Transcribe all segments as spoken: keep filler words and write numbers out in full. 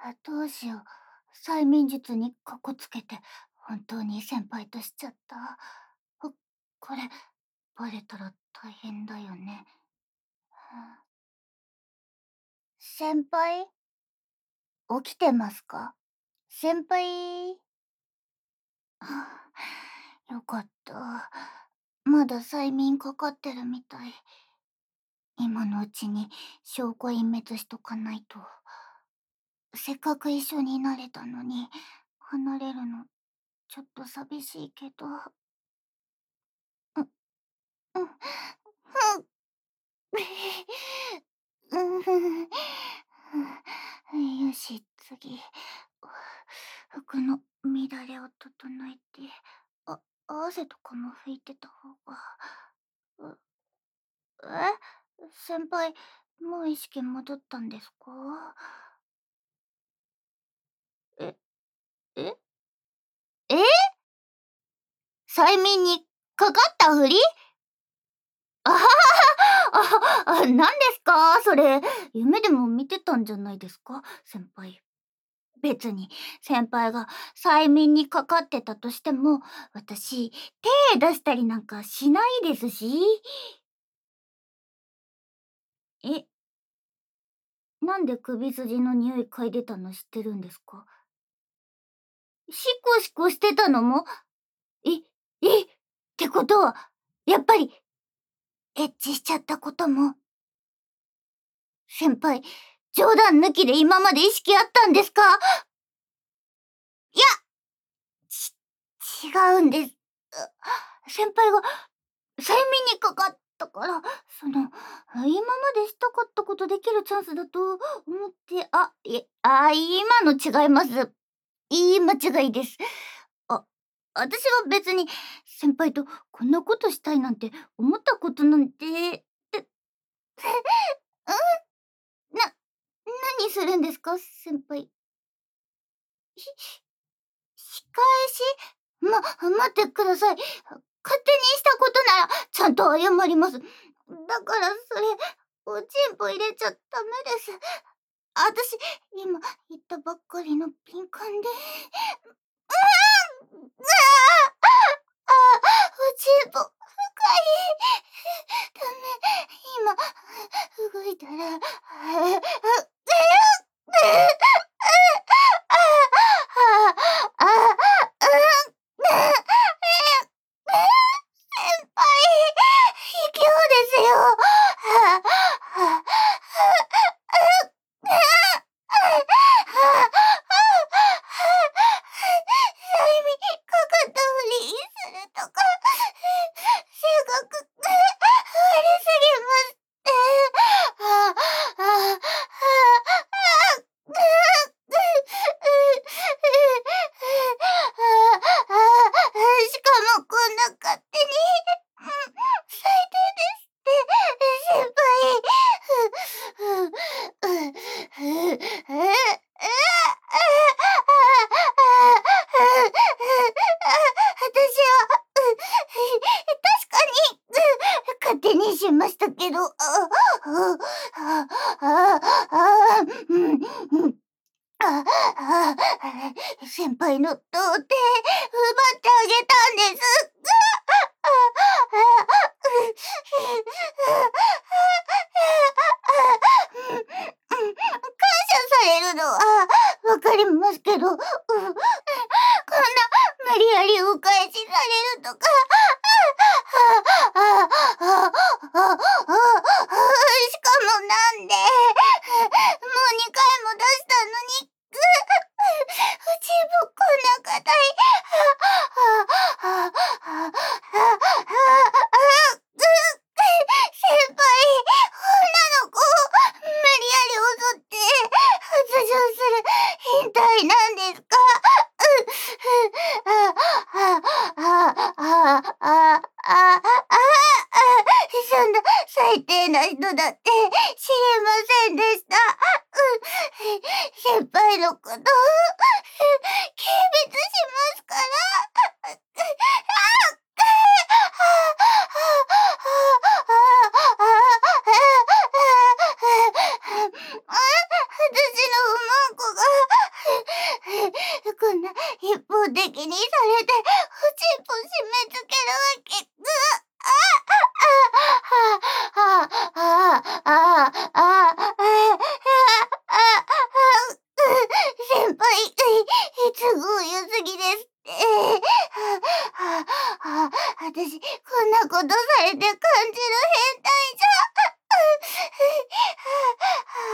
どうしよう。催眠術にかこつけて、本当に先輩としちゃった。ここれ、バレたら大変だよね。はあ先輩、起きてますか？先輩。はあよかった。まだ催眠かかってるみたい。今のうちに証拠隠滅しとかないと。せっかく一緒になれたのに、離れるのちょっと寂しいけど。う、うん、うん、うん、よし、次。服の乱れを整えて、あ、汗とかも拭いてた方が。うえ先輩、もう意識戻ったんですか？え、ええ催眠にかかったふり？あはははあ、あ、何ですかそれ。夢でも見てたんじゃないですか先輩。別に、先輩が催眠にかかってたとしても、私、手出したりなんかしないですし。え、なんで首筋の匂い嗅いでたの知ってるんですか？シコシコしてたのも？え、え、ってことは、やっぱり、エッチしちゃったことも。先輩、冗談抜きで今まで意識あったんですか？いや、ち、違うんです。う先輩が催眠にかかったから、その、今までしたかったことできるチャンスだと思って、あ、いえ、あ、今の違います。言い間違いです。あ、私は別に先輩とこんなことしたいなんて思ったことなんて、て、うん、な、何するんですか先輩。ひ、仕返し？ま、待ってください。勝手にしたことならちゃんと謝ります。だからそれ、おちんぽ入れちゃダメです。あたし、今言ったばっかりの敏感で。うん！うわあ！ああ、おちんぽ、深い。ダメ、今、動いたら、ああ、あ、先輩、卑怯ですよ。催眠かかったふりするとか、性格悪すぎますって。ああ、あしかもこんな勝手に、最低ですって先輩。私は、確かに、勝手にしましたけど、あ、あ、あ、あ、あ、うん、うん。あ、あ、先輩の童貞奪ってあげたんです。あ、あ、感謝されるのはわかりますけど、うん、こんな無理やりお返しされるとか、あ、あ、あ、あ、あ、しかもなんで、もうにかいも出したのに、うちもこんな硬い、あ、あ、あ、あ、あ、あ、先輩、女の子を無理やり襲って発情する変態なんですか？あ、あ、あ、あ、あ、あ、あ、あ、そんな最低な人だって知りませんでした。先輩のこと、軽蔑しますから。私の不満子が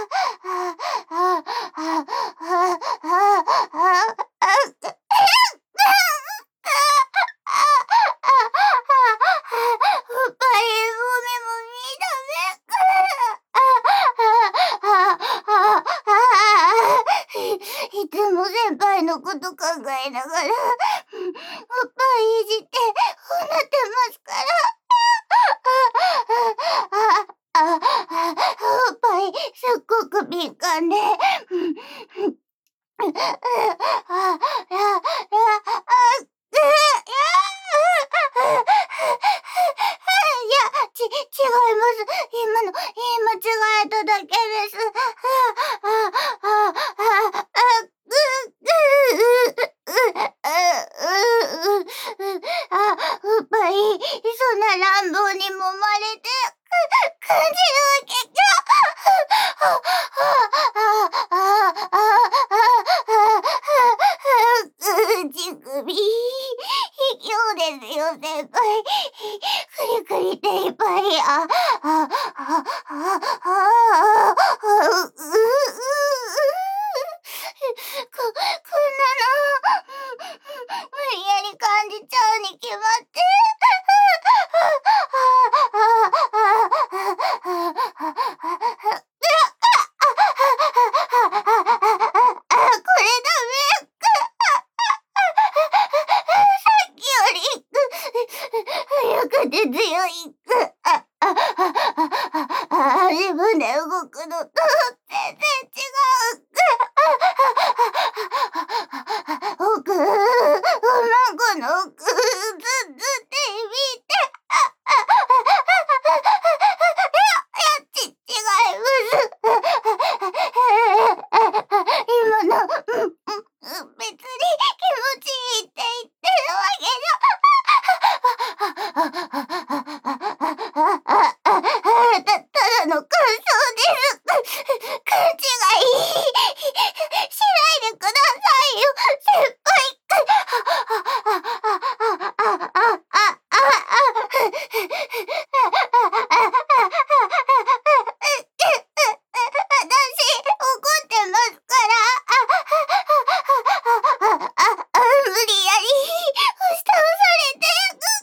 いつも先輩のこと考えながら、おっぱいいじって、こうなってますから。あ、あ、おっぱいすっごく敏感で。あ、あ、あ、あ、あ、いや、ち違います。今の言い間違えただけです。あ、あ、あ、あ、あ、う、う、う、う、う、う、あ、おっぱい、そんな乱暴に揉まれて、く、感じるわけか。あ、あ、あ、あ、あ、あ、あ、乳首、卑怯ですよ、先輩。くりくりっていっぱい、あ、あ、あ、あ、あ、あ、う、う、こ、こんなの、無理やり感じちゃうに決まって。これダメ。さっきより、早くて強い。あ、あ、あ、あ、自分で動くのと全然違う。奥、おまんこの奥、ず、ずって見て。や、ち、違います。今の、うん、うん、別に気持ちいいって言ってるわけじゃ。た、ただの感想です。勘違いしないでくださいよ、先輩。私、怒ってますから。無理やり、押し倒されて、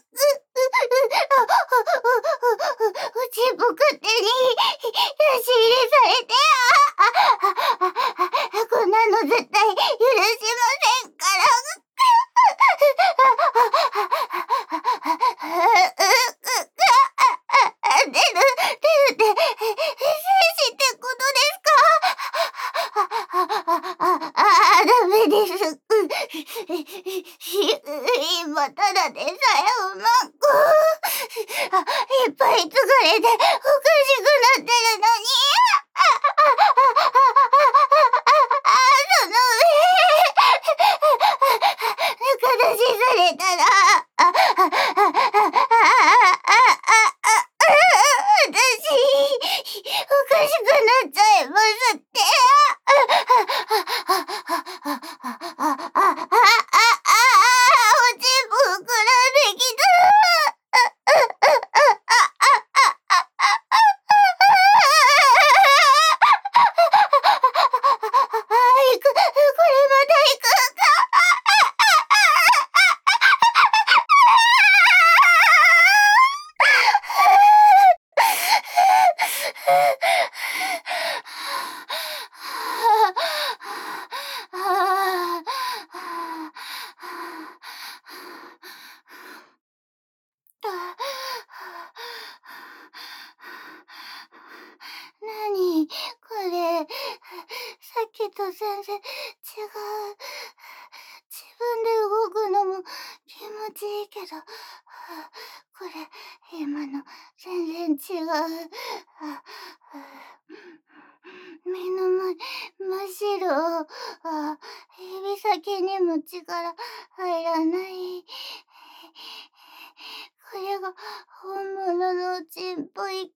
うちぼくってに、差し入れされて、こんなの絶対許しませんから。出る、出るって、精子ってことですか？あ、あ、ダメです。今ただでさえおまんこ。いっぱい疲れておかしくなってるのに。その上、中出しされたら、私、おかしくなっちゃいますって。おちんぽ膨らんできいく、これまた行くか。なにこれ、さっきと全然違う。自分で動くのも気持ちいいけど、これ、今の全然違う。目の前、真っ白。あ、指先にも力入らない。これが本物のチンポ息。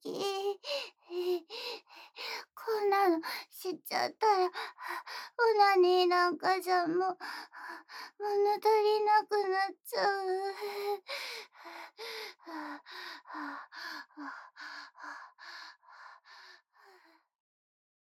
こんなのしちゃったら、オナニーなんかじゃもう、物足りなくなっちゃう。